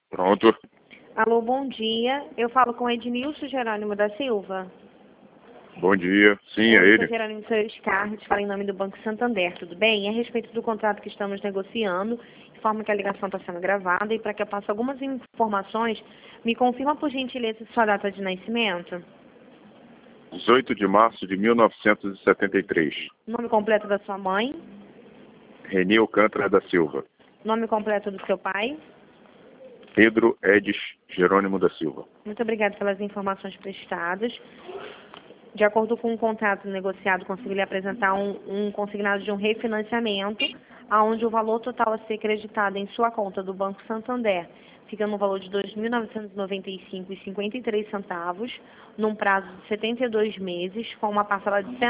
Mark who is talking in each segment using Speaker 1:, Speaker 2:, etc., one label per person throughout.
Speaker 1: Pronto.
Speaker 2: Alô, bom dia. Eu falo com Ednilson Jerônimo da Silva.
Speaker 1: Bom dia. Sim, é
Speaker 2: Oi,
Speaker 1: ele.
Speaker 2: sou Jerônimo Scarlett, falo em nome do Banco Santander, tudo bem? É a respeito do contrato que estamos negociando, de forma que a ligação está sendo gravada e para que eu passe algumas informações, me confirma por gentileza sua data de nascimento,
Speaker 1: 18 de março de 1973.
Speaker 2: nome completo da sua mãe,
Speaker 1: Reni Alcântara da Silva.
Speaker 2: nome completo do seu pai.
Speaker 1: Pedro Edis Jerônimo da Silva.
Speaker 2: Muito obrigada pelas informações prestadas. De acordo com o contrato negociado, consegui lhe apresentar um consignado de um refinanciamento, onde o valor total a ser creditado em sua conta do Banco Santander fica no valor de R$ 2.995,53, num prazo de 72 meses, com uma parcela de R$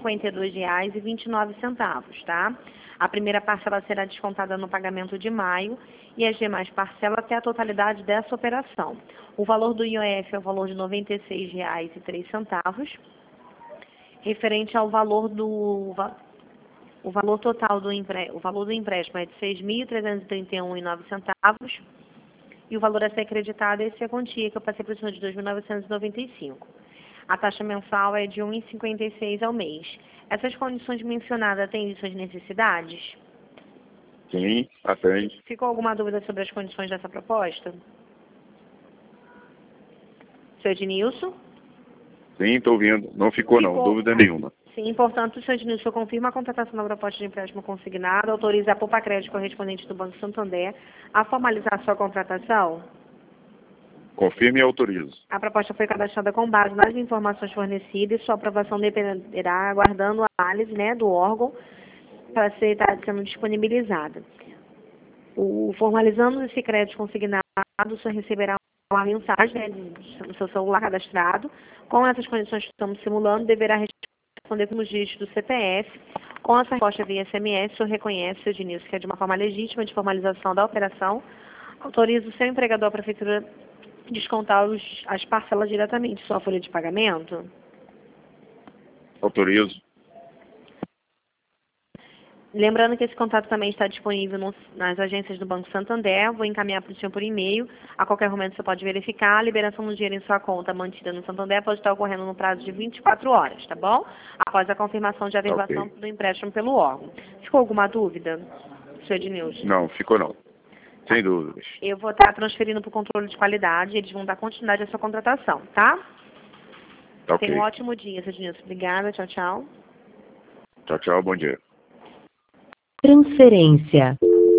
Speaker 2: 152,29, tá? A primeira parcela será descontada no pagamento de maio e as demais parcelas até a totalidade dessa operação. O valor do IOF é o valor de R$ 96,03, referente ao valor do o valor total o valor do empréstimo é de R$ 6.331,09 e o valor a ser acreditado é essa quantia que eu passei para o senhor de 2.995. A taxa mensal é de 1,56 ao mês. Essas condições mencionadas atendem suas necessidades?
Speaker 1: Sim, atende.
Speaker 2: Ficou alguma dúvida sobre as condições dessa proposta? Seu Ednilson?
Speaker 1: Sim, estou ouvindo. Não ficou não, dúvida nenhuma.
Speaker 2: Sim, portanto, o senhor Ednilson confirma a contratação da proposta de empréstimo consignado, autoriza a Poupa Crédito correspondente do Banco Santander a formalizar sua contratação?
Speaker 1: Confirme e autorizo.
Speaker 2: A proposta foi cadastrada com base nas informações fornecidas e sua aprovação dependerá aguardando a análise, do órgão para ser estar sendo disponibilizada. Formalizando esse crédito consignado, o senhor receberá uma mensagem no seu celular cadastrado. Com essas condições que estamos simulando, deverá responder com os dígitos do CPF. Com essa resposta via SMS, o senhor reconhece, seu Ednilson, que é de uma forma legítima de formalização da operação. Autoriza o seu empregador, a prefeitura, descontar as parcelas diretamente em sua folha de pagamento?
Speaker 1: Autorizo.
Speaker 2: Lembrando que esse contato também está disponível nas agências do Banco Santander. Vou encaminhar para o senhor por e-mail. A qualquer momento você pode verificar. A liberação do dinheiro em sua conta mantida no Santander pode estar ocorrendo no prazo de 24 horas, tá bom? Após a confirmação de averbação do empréstimo pelo órgão. Ficou alguma dúvida, senhor Ednilson?
Speaker 1: Não, ficou não. Sem dúvidas.
Speaker 2: Eu vou estar transferindo para o controle de qualidade. Eles vão dar continuidade à sua contratação, tá?
Speaker 1: Ok.
Speaker 2: Tenha um ótimo dia, senhor Ednilson. Obrigada. Tchau, tchau.
Speaker 1: Tchau, tchau. Bom dia.
Speaker 3: Transferência.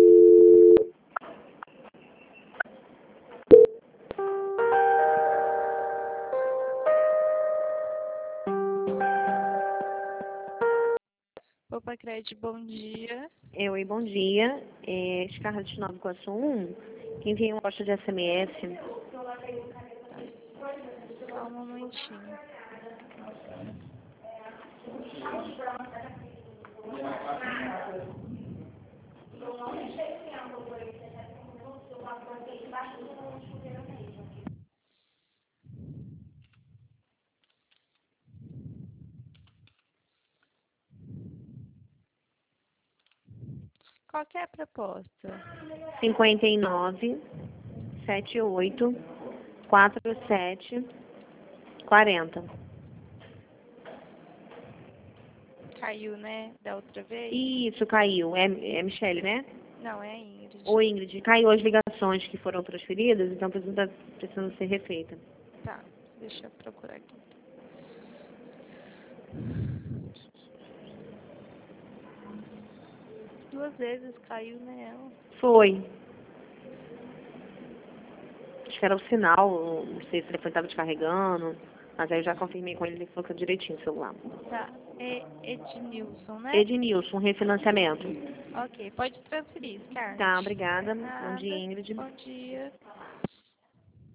Speaker 4: Poupa Crédito, bom dia.
Speaker 2: Oi, bom dia. Scarlett 941, que enviei uma posta de SMS.
Speaker 4: Só um momentinho. Qual que é a proposta?
Speaker 2: 59 78 47 40.
Speaker 4: Caiu, né? Da outra vez?
Speaker 2: Isso, caiu. É Michele, né?
Speaker 4: Não, é a Ingrid.
Speaker 2: Oi, Ingrid. Caiu as ligações que foram transferidas, então está precisando ser refeita.
Speaker 4: Tá, deixa eu procurar aqui. Duas vezes caiu, né? Ela.
Speaker 2: Foi. Acho que era o sinal, não sei se o telefone estava descarregando, mas aí eu já confirmei com ele, ele falou que é direitinho o celular.
Speaker 4: Tá, é Ednilson, né?
Speaker 2: Ednilson, refinanciamento.
Speaker 4: Ok, pode transferir, Scarlett.
Speaker 2: Tá, obrigada. Bom
Speaker 4: Nada.
Speaker 2: dia, Ingrid.
Speaker 4: Bom dia.